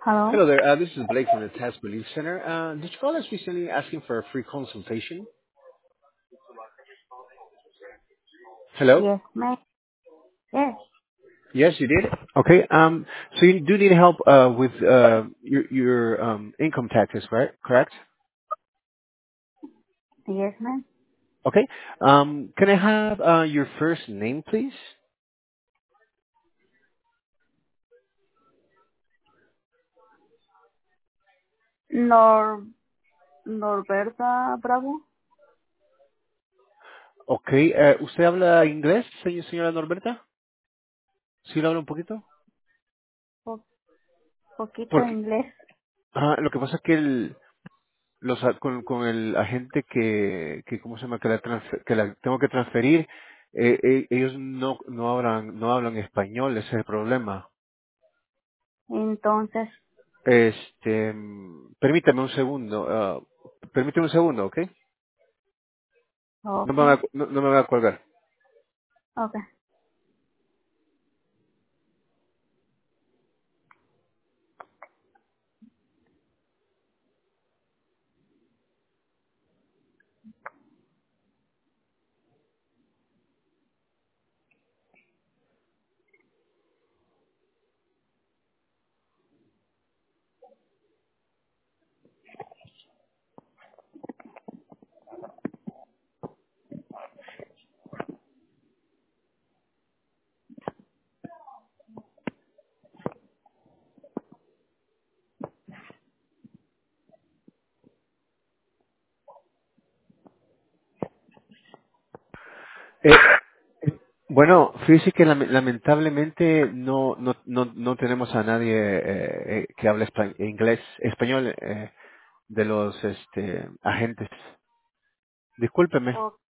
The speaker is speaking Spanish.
Hello? Hello there. This is Blake from the Task Relief Center. Did you call us recently asking for a free consultation? Hello? Yes, ma'am. Yes. Yes, you did. Okay. So you do need help with your income taxes, right? Correct. Yes, ma'am. Okay. Can I have your first name, please? Nor Norberta Bravo. Okay. ¿Usted habla inglés, señora Norberta? ¿Sí lo habla un poquito? Poquito Porque inglés. lo que pasa es que con el agente que ¿cómo se llama? Que la tengo que transferir, ellos no hablan español, ese es el problema. Entonces, Permítame un segundo, ¿ok? okay, No me voy a colgar. okay. Eh, bueno, fíjese que lamentablemente no tenemos a nadie que hable español de los agentes. Discúlpeme.